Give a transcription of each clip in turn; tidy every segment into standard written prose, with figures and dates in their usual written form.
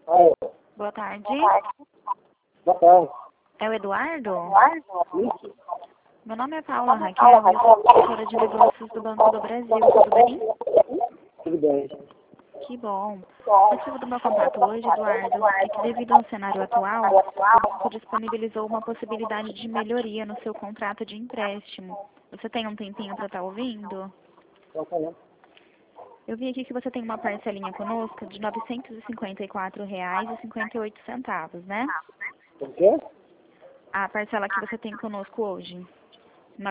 Oi. Boa tarde. Boa tarde. É o Eduardo? Isso. Meu nome é Paula Raquel, eu sou assessora de negócios do Banco do Brasil, tudo bem? Tudo bem. Que bom. O motivo do meu contato hoje, Eduardo, é que devido ao cenário atual, o banco disponibilizou uma possibilidade de melhoria no seu contrato de empréstimo. Você tem um tempinho para estar ouvindo? Tô falando. Eu vi aqui que você tem uma parcelinha conosco de R$ 954,58, né? O quê? A parcela que você tem conosco hoje, R$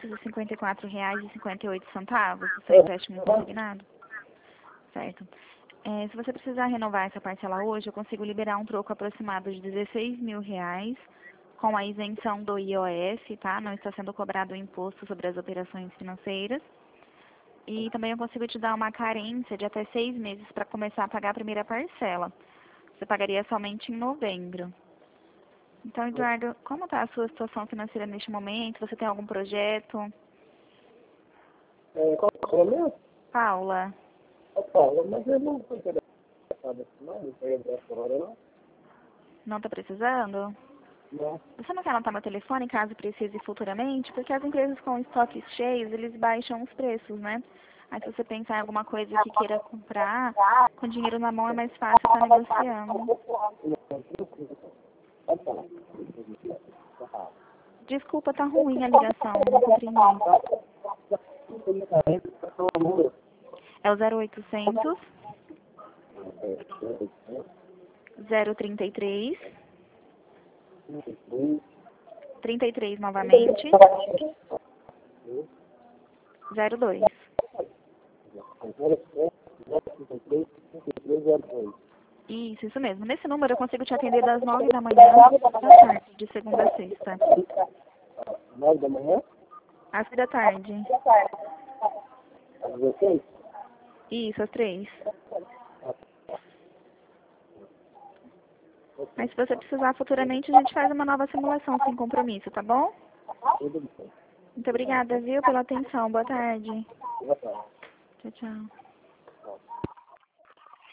954,58, o seu empréstimo consignado? Certo. Se você precisar renovar essa parcela hoje, eu consigo liberar um troco aproximado de R$ 16.000, com a isenção do IOF, tá? Não está sendo cobrado o imposto sobre as operações financeiras. E também eu consigo te dar uma carência de até 6 meses para começar a pagar a primeira parcela. Você pagaria somente em novembro. Então, Eduardo, como está a sua situação financeira neste momento? Você tem algum projeto? Qual é o seu nome? Paula, Paula, mas eu não estou interessado assim, não. Não estou interessado agora, não. não está precisando? Não. Você não quer anotar meu telefone caso precise futuramente? Porque as empresas com estoques cheios, eles baixam os preços, né? Aí se você pensar em alguma coisa que queira comprar, com dinheiro na mão é mais fácil estar negociando. Não, tranquilo. Pode falar. Desculpa, tá ruim a ligação, não compreendi. É o 0800 033 33 novamente 02. Isso mesmo. Nesse número eu consigo te atender das 9 da manhã às 5 da tarde, de segunda a sexta. 9 da manhã? Às 5 da tarde. Às 16? Isso, às 3. Mas se você precisar futuramente, a gente faz uma nova simulação sem compromisso, tá bom? Tudo bem. Muito obrigada, viu, pela atenção. Boa tarde. Boa tarde. Tchau, tchau.